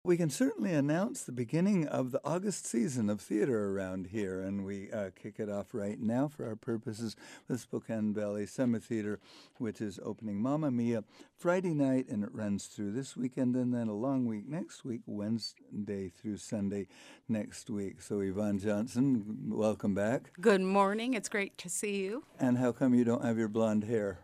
We can certainly announce the beginning of the August season of theater around here, and we kick it off right now for our purposes with Spokane Valley Summer Theater, which is opening Mamma Mia Friday night, and it runs through this weekend, and then a long week next week, Wednesday through Sunday next week. So Yvonne Johnson, welcome back. Good morning. It's great to see you. And how come you don't have your blonde hair?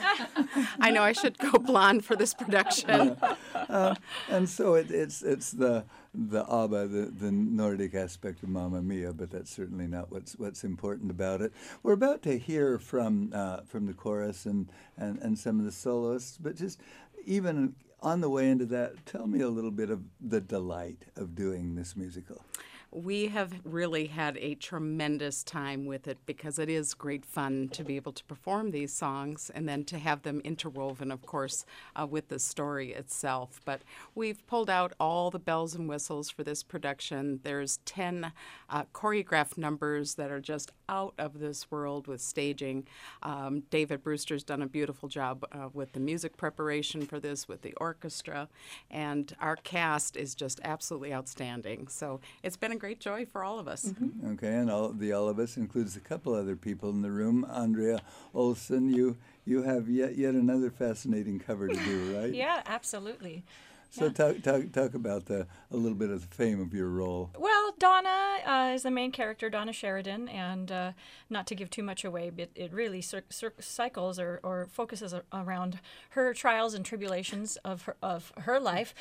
I know I should go blonde for this production. And so it's the ABBA, the Nordic aspect of Mamma Mia, but that's certainly not what's important about it. We're about to hear from the chorus and some of the soloists, but just even on the way into that, tell me a little bit of the delight of doing this musical. We have really had a tremendous time with it because it is great fun to be able to perform these songs and then to have them interwoven, of course, with the story itself. But we've pulled out all the bells and whistles for this production. There's 10 choreographed numbers that are just out of this world with staging. David Brewster's done a beautiful job with the music preparation for this, with the orchestra, and our cast is just absolutely outstanding. So it's been a great joy for all of us. Mm-hmm. Okay, and all of us includes a couple other people in the room. Andrea Olson, you have yet another fascinating cover to do, right? Yeah, absolutely. So talk about a little bit of the fame of your role. Well, Donna is the main character, Donna Sheridan, and not to give too much away, but it really cycles or focuses around her trials and tribulations of her life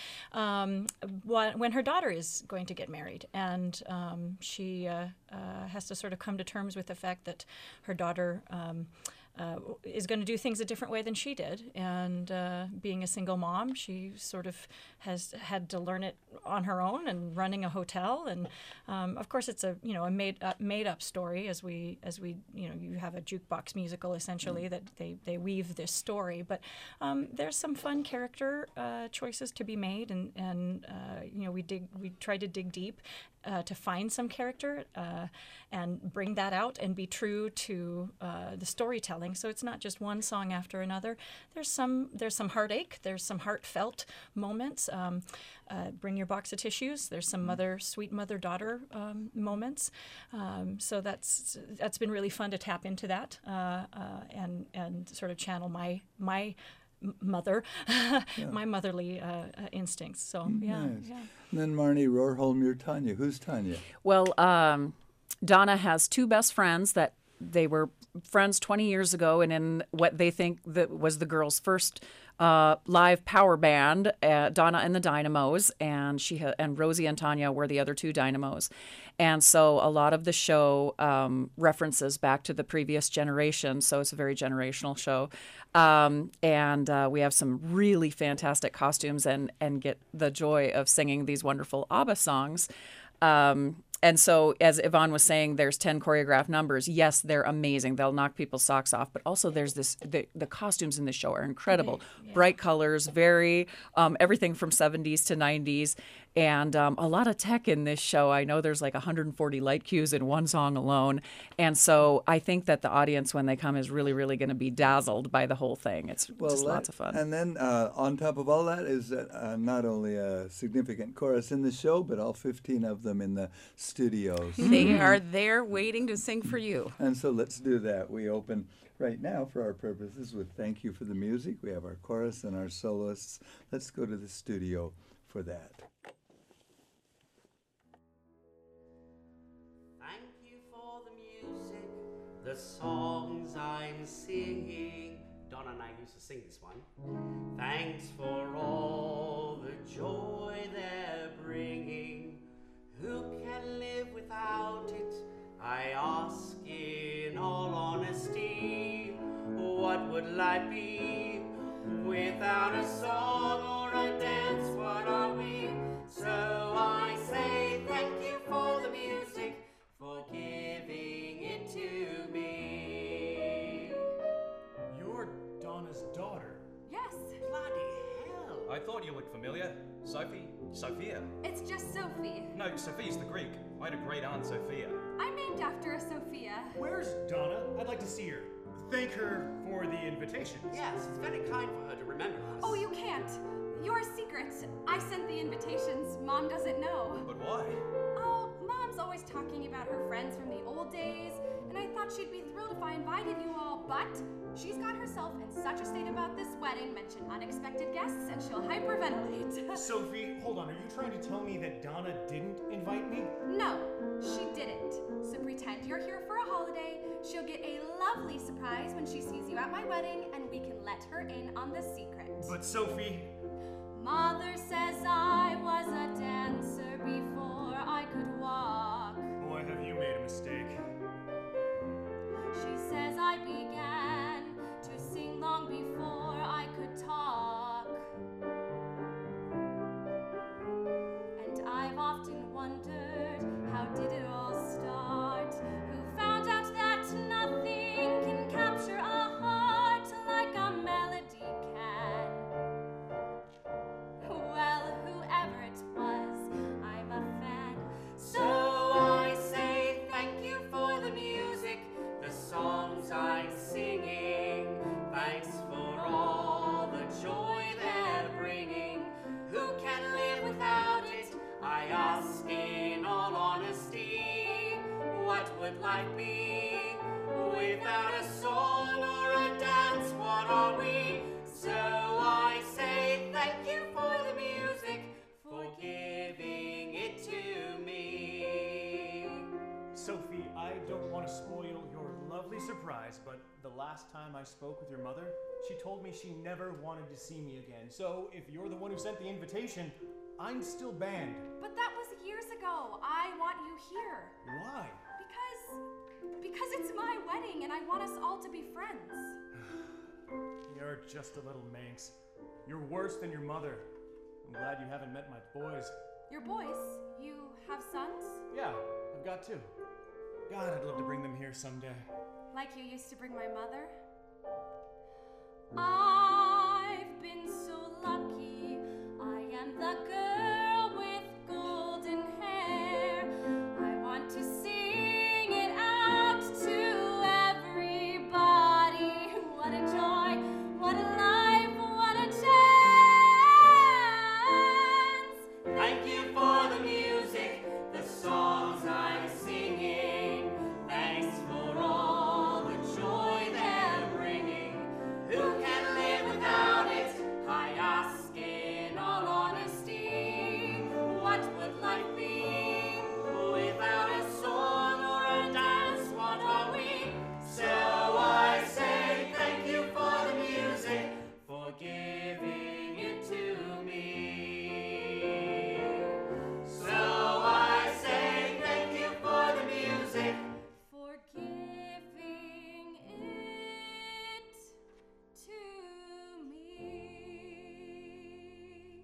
when her daughter is going to get married, and she has to sort of come to terms with the fact that her daughter is going to do things a different way than she did. And being a single mom, she sort of has had to learn it on her own and running a hotel. And of course, it's a made up story as we you have a jukebox musical essentially that they weave this story. But there's some fun character choices to be made, and we try to dig deep to find some character and bring that out and be true to the storytelling. So it's not just one song after another. There's some heartache. There's some heartfelt moments. Bring your box of tissues. There's some sweet mother-daughter moments. So that's been really fun to tap into that and sort of channel my mother, my motherly instincts. So nice. Yeah. And then Marnie Rohrholm, you're Tanya. Who's Tanya? Well, Donna has two best friends that they were friends 20 years ago, and in what they think that was the girls' first live power band, Donna and the Dynamos, and and Rosie and Tanya were the other two Dynamos. And so a lot of the show references back to the previous generation, so it's a very generational show. And we have some really fantastic costumes and get the joy of singing these wonderful ABBA songs. And so, as Yvonne was saying, there's 10 choreographed numbers. Yes, they're amazing. They'll knock people's socks off. But also there's the costumes in the show are incredible. Yeah. Bright colors, very everything from 70s to 90s. And a lot of tech in this show. I know there's like 140 light cues in one song alone. And so I think that the audience, when they come, is really, really going to be dazzled by the whole thing. It's just lots of fun. And then on top of all that is not only a significant chorus in the show, but all 15 of them in the studios. They are there waiting to sing for you. And so let's do that. We open right now for our purposes with Thank You for the Music. We have our chorus and our soloists. Let's go to the studio for that. Thank you for the music, the songs I'm singing. Donna and I used to sing this one. Thanks for all the joy they're bringing. Who can live without it? I ask in all honesty. What would life be without a song or a dance? What are we? So I say thank you for the music, for giving it to me. You're Donna's daughter. Yes. Bloody hell. I thought you looked familiar. Sophia. It's just Sophie. No, Sophia's the Greek. I had a great aunt, Sophia. I'm named after a Sophia. Where's Donna? I'd like to see her. Thank her for the invitation. Yes, it's very kind for her to remember us. Oh, you can't. Your secret. I sent the invitations. Mom doesn't know. But why? Oh, Mom's always talking about her friends from the old days, and I thought she'd be thrilled if I invited you all, but she's got herself in such a state about this wedding, mention unexpected guests, and she'll hyperventilate. Sophie, hold on. Are you trying to tell me that Donna didn't invite me? No, she didn't. So pretend you're here for a holiday. She'll get a lovely surprise when she sees you at my wedding, and we can let her in on the secret. But Sophie... Mother says I was a dancer before I could walk. Boy, have you made a mistake. She says I began to sing long before I could talk. And I've often wondered, how did it all start? Who found out that nothing can capture a heart like a melody can? Well, whoever it was, I'm a fan. So I say thank you for the music, the songs I'm singing. Thanks for all the joy they're bringing. Who can live without it? I ask in all honesty. What would life be without a song or a dance? What are we? So I say thank you for the music, for giving it to me. Sophie, I don't want to spoil your lovely surprise, but the last time I spoke with your mother, she told me she never wanted to see me again. So if you're the one who sent the invitation, I'm still banned. But that was years ago. I want you here. Why? Because it's my wedding and I want us all to be friends. You're just a little minx. You're worse than your mother. I'm glad you haven't met my boys. Your boys, you have sons? Yeah, I've got two. God, I'd love to bring them here someday. Like you used to bring my mother? I've been so lucky. I am the girl with golden hair. I want to sing it out to everybody. What a joy, what a life, what a chance. Thank you for the music, the songs I'm singing. Thanks for all the joy they're bringing. Who can live without it? I ask in all honesty. What would life be without a song or a dance? What are we? So I say thank you for the music, for giving it to me. So I say thank you for the music. For giving it to me.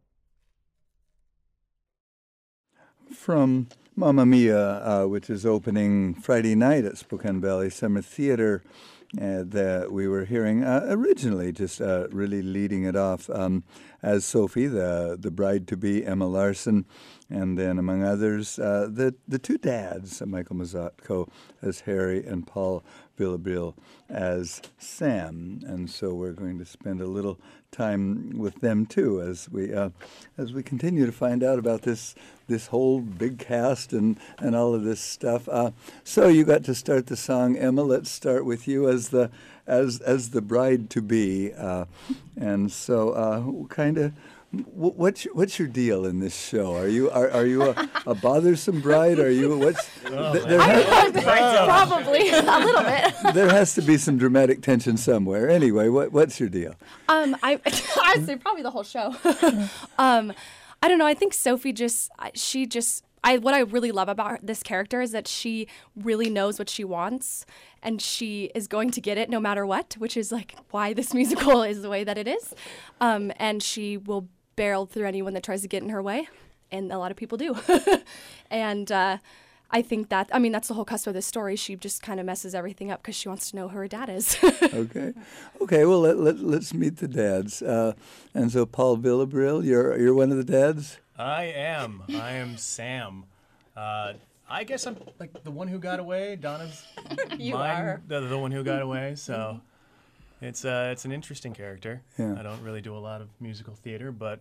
From Mamma Mia, which is opening Friday night at Spokane Valley Summer Theater, that we were hearing originally, just really leading it off as Sophie, the bride-to-be Emma Larson, and then among others, the two dads, Michael Mazzotko as Harry and Paul Villabril as Sam, and so we're going to spend a little time with them too as we continue to find out about this whole big cast and all of this stuff. So you got to start the song, Emma. Let's start with you as the bride to be, and so kind of. What's your deal in this show? Are you a bothersome bride? Are you what's? Probably a little bit. There has to be some dramatic tension somewhere. Anyway, what's your deal? I'd say probably the whole show. I don't know. I think Sophie what I really love about this character is that she really knows what she wants and she is going to get it no matter what, which is like why this musical is the way that it is. And she will barrel through anyone that tries to get in her way. And a lot of people do. And I think that's the whole cusp of this story. She just kind of messes everything up because she wants to know who her dad is. Okay. Well, let's meet the dads. And so, Paul Villabril, you're one of the dads? I am Sam. I guess I'm like the one who got away. Donna's You are. the one who got away. So It's an interesting character. Yeah. I don't really do a lot of musical theater, but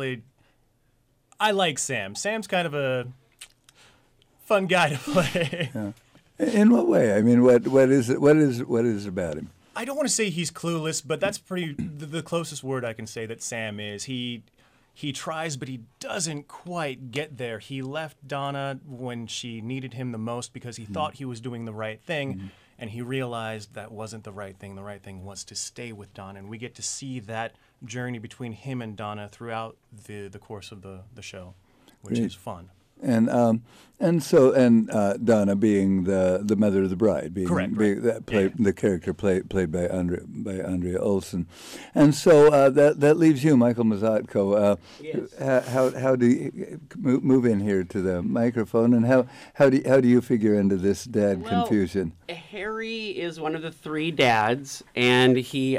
I like Sam. Sam's kind of a fun guy to play. Yeah. In what way? I mean, what is it? What is it about him? I don't want to say he's clueless, but that's the closest word I can say that Sam is. He tries, but he doesn't quite get there. He left Donna when she needed him the most because he thought he was doing the right thing, and he realized that wasn't the right thing. The right thing was to stay with Donna, and we get to see that journey between him and Donna throughout the course of the show, which is fun. And Donna being the mother of the bride, Correct, the character played by Andrea Olson, and so that leaves you, Michael Mazzatko. Yes. How do you move in here to the microphone, and how do you figure into this dad confusion? Harry is one of the three dads, and he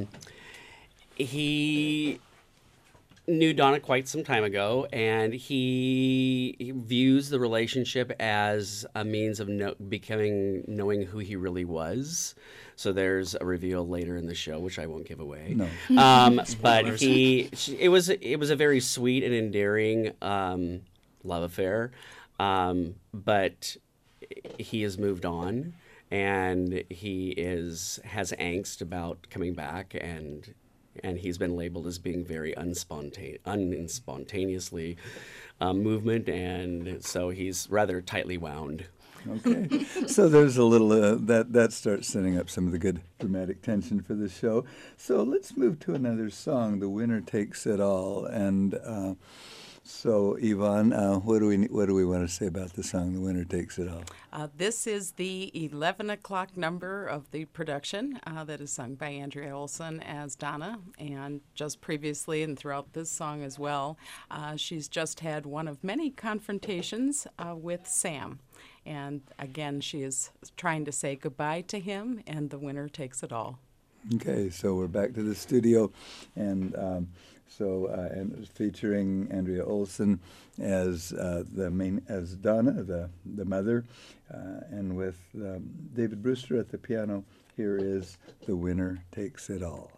knew Donna quite some time ago, and he views the relationship as a means of knowing who he really was. So there's a reveal later in the show, which I won't give away. No. But it was a very sweet and endearing love affair. But he has moved on, and he has angst about coming back, and he's been labeled as being very unspontaneously movement, and so he's rather tightly wound. Okay, so there's a little that starts setting up some of the good dramatic tension for the show. So let's move to another song, "The Winner Takes It All," and so Yvonne, what do we want to say about the song "The Winner Takes It All"? This is the 11 o'clock number of the production that is sung by Andrea Olson as Donna, and just previously and throughout this song as well, she's just had one of many confrontations with Sam. And again, she is trying to say goodbye to him, and the winner takes it all. Okay, so we're back to the studio, and and featuring Andrea Olson as as Donna, the mother, and with David Brewster at the piano. Here is "The Winner Takes It All."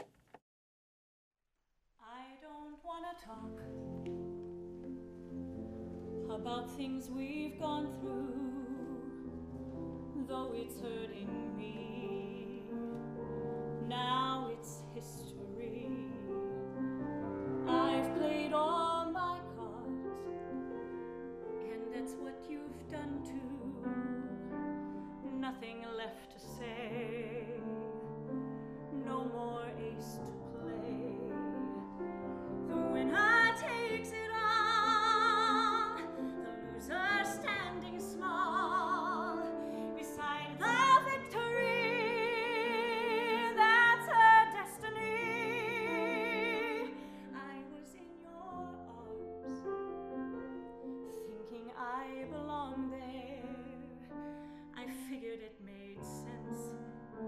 I don't want to talk about things we've gone through, though it's hurting me. Now it's history. I've played all my cards, and that's what you've done too. Nothing left to say, no more ace to play. The winner takes it all, the loser standing small beside the victory. That's her destiny. I was in your arms, thinking I belonged there. I figured it made sense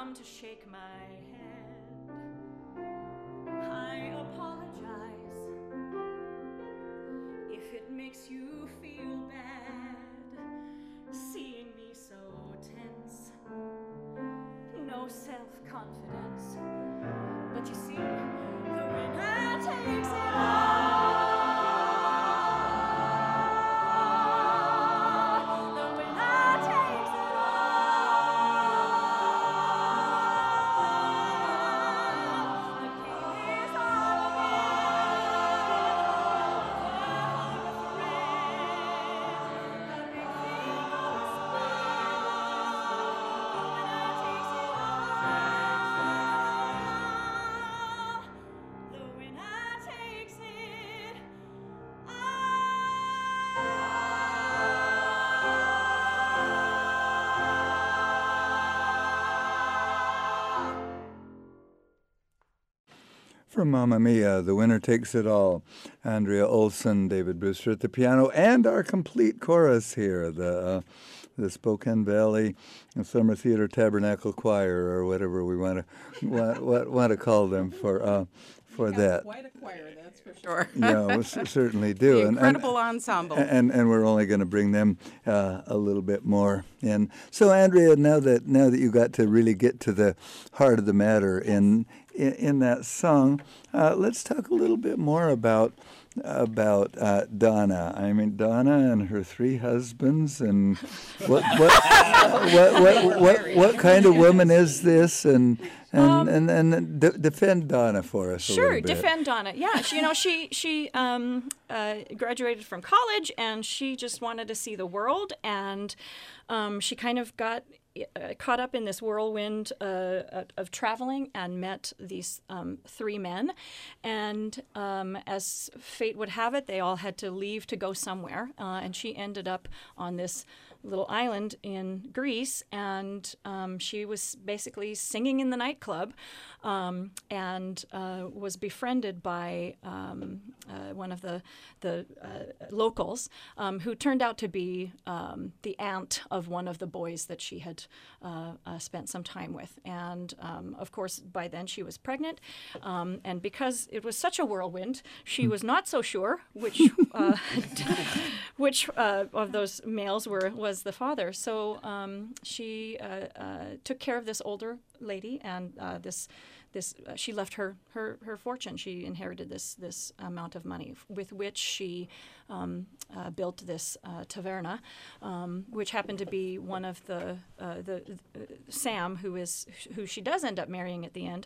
come to shake my hand. I apologize if it makes you feel bad seeing me so tense. No self-confidence, but you see, the winner takes it all. From Mamma Mia, The Winner Takes It All. Andrea Olson, David Brewster at the piano, and our complete chorus here, the Spokane Valley Summer Theater Tabernacle Choir, or whatever we want to call them for that. Quite a choir, that's for sure. Yeah, we certainly do. Incredible ensemble. And we're only going to bring them a little bit more in. So, Andrea, now that you got to really get to the heart of the matter in that song, let's talk a little bit more about Donna. I mean, Donna and her 3 husbands, and what kind of woman is this? And defend Donna for us. Sure, a little bit. defend Donna. Yeah, she graduated from college, and she just wanted to see the world, and she kind of got caught up in this whirlwind of traveling and met these 3 men. And as fate would have it, they all had to leave to go somewhere. And she ended up on this little island in Greece, and she was basically singing in the nightclub, and was befriended by one of the locals, who turned out to be the aunt of one of the boys that she had spent some time with. And of course, by then she was pregnant, and because it was such a whirlwind, she was not so sure which of those males was the father. So she took care of this older lady, and she left her fortune. She inherited this amount of money with which she built this taverna, which happened to be one of the Sam, who she does end up marrying at the end.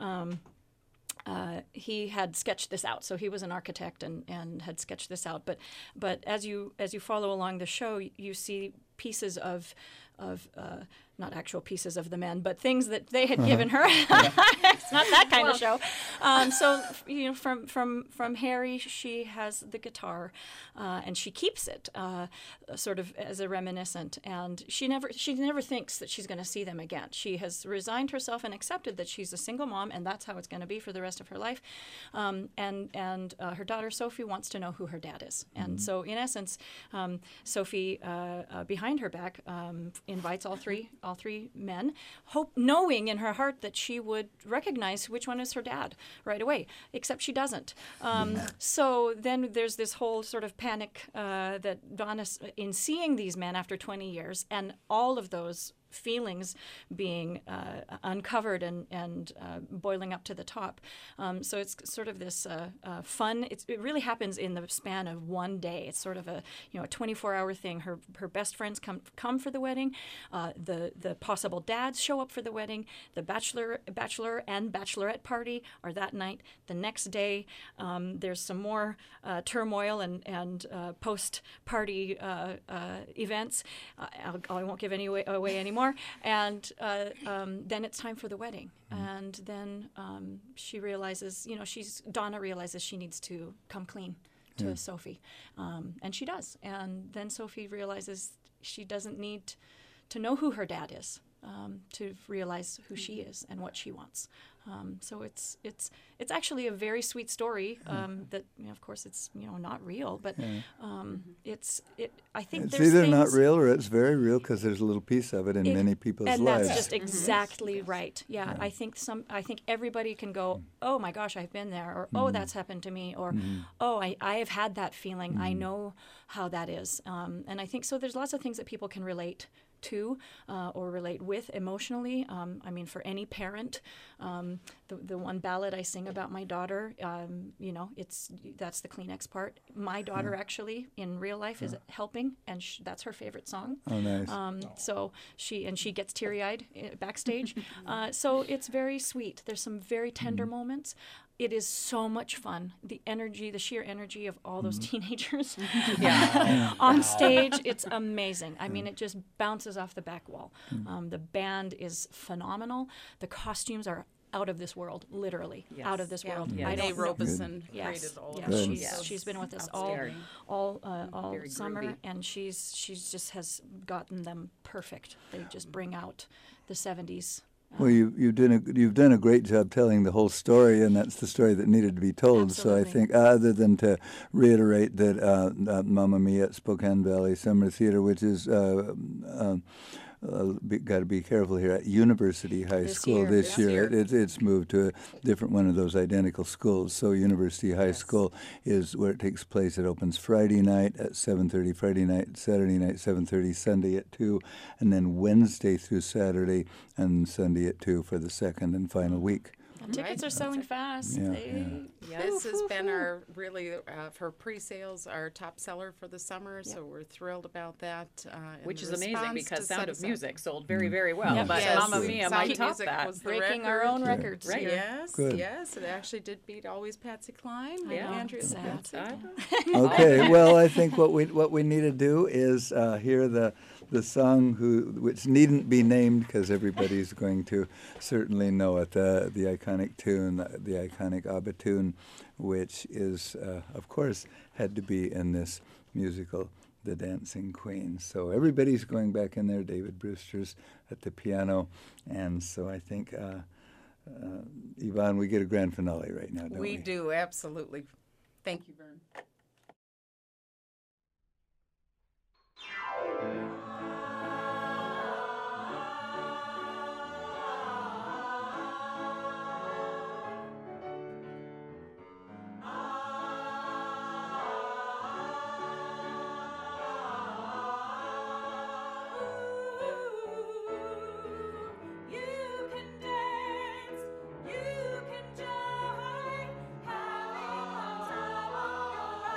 He had sketched this out, so he was an architect and had sketched this out. But as you follow along the show, you see pieces of not actual pieces of the men, but things that they had given her. It's not that kind of show. So from Harry, she has the guitar, and she keeps it sort of as a reminiscent. And she never thinks that she's going to see them again. She has resigned herself and accepted that she's a single mom, and that's how it's going to be for the rest of her life. And her daughter Sophie wants to know who her dad is, and so in essence, Sophie behind her back invites all three men, knowing in her heart that she would recognize which one is her dad right away, except she doesn't. So then there's this whole sort of panic that Donna, in seeing these men after 20 years, and all of those feelings being uncovered and boiling up to the top. So it's sort of this fun. It really happens in the span of one day. It's sort of a 24-hour thing. Her best friends come for the wedding. The possible dads show up for the wedding. The bachelor and bachelorette party are that night. The next day, there's some more turmoil and post-party events. I won't give any away anymore. And then it's time for the wedding. And then Donna realizes she needs to come clean to Sophie. And she does. And then Sophie realizes she doesn't need to know who her dad is. to realize who she is and what she wants. So it's actually a very sweet story that, of course, it's not real, but I think it's there's either things, not real or it's very real because there's a little piece of it in many people's and lives. that's just exactly right. Yeah, I think everybody can go, oh my gosh, I've been there, or oh, that's happened to me, or oh, I have had that feeling. I know how that is, and I think so. There's lots of things that people can relate to or relate with emotionally. I mean, for any parent, the one ballad I sing about my daughter, that's the Kleenex part. My daughter actually in real life is helping, and that's her favorite song. Oh, nice. So she gets teary-eyed backstage. So it's very sweet. There's some very tender moments. It is so much fun. The sheer energy of all those teenagers on stage, it's amazing. I mean, it just bounces off the back wall. The band is phenomenal. The costumes are out of this world, literally out of this world. Renee I don't know. Robeson created all of it. She's been with us all summer, groovy. and she's just has gotten them perfect. They just bring out the 70s. Well, you've done a great job telling the whole story, and that's the story that needed to be told. Absolutely. So I think, other than to reiterate that Mamma Mia at Spokane Valley Summer Theater, which is got to be careful here, at University High School this year. It's moved to a different one of those identical schools. So University High School is where it takes place. It opens Friday night at 7:30, Friday night, Saturday night 7:30, Sunday at 2, and then Wednesday through Saturday and Sunday at 2 for the second and final week. And tickets are selling fast. This has been our really for pre-sales our top seller for the summer, so we're thrilled about that. Which and is the amazing response because to Sound of Set Us Up. Music sold very, very well. Yep. But Yes. Mamma Mia Sound might of top Music that. was the Breaking our record. own records Right. here. Yes, Good. yes, it actually did beat Always Patsy Cline and Yeah. Andrea Sad. Patsy. Okay, well, I think what we need to do is hear the song which needn't be named because everybody's going to certainly know it, the iconic tune, the iconic ABBA tune, which is, of course, had to be in this musical, The Dancing Queen. So everybody's going back in there. David Brewster's at the piano, and so I think, Yvonne, we get a grand finale right now, don't we? We do, absolutely. Thank you, Vern. You can dance, you can joy, having the time of your life.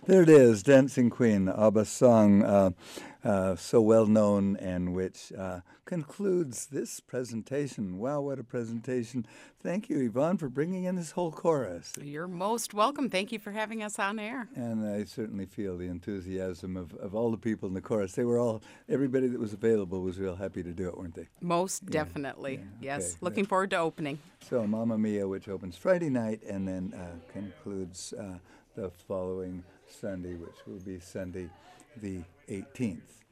There it is, Dancing Queen, ABBA's song, so well known, and which concludes this presentation. Wow, what a presentation. Thank you, Yvonne, for bringing in this whole chorus. You're most welcome. Thank you for having us on air. And I certainly feel the enthusiasm of all the people in the chorus. They were all, everybody that was available was real happy to do it, weren't they? Most definitely. Yes. okay. Looking forward to opening. So Mamma Mia, which opens Friday night and then concludes the following Sunday, which will be Sunday the 18th.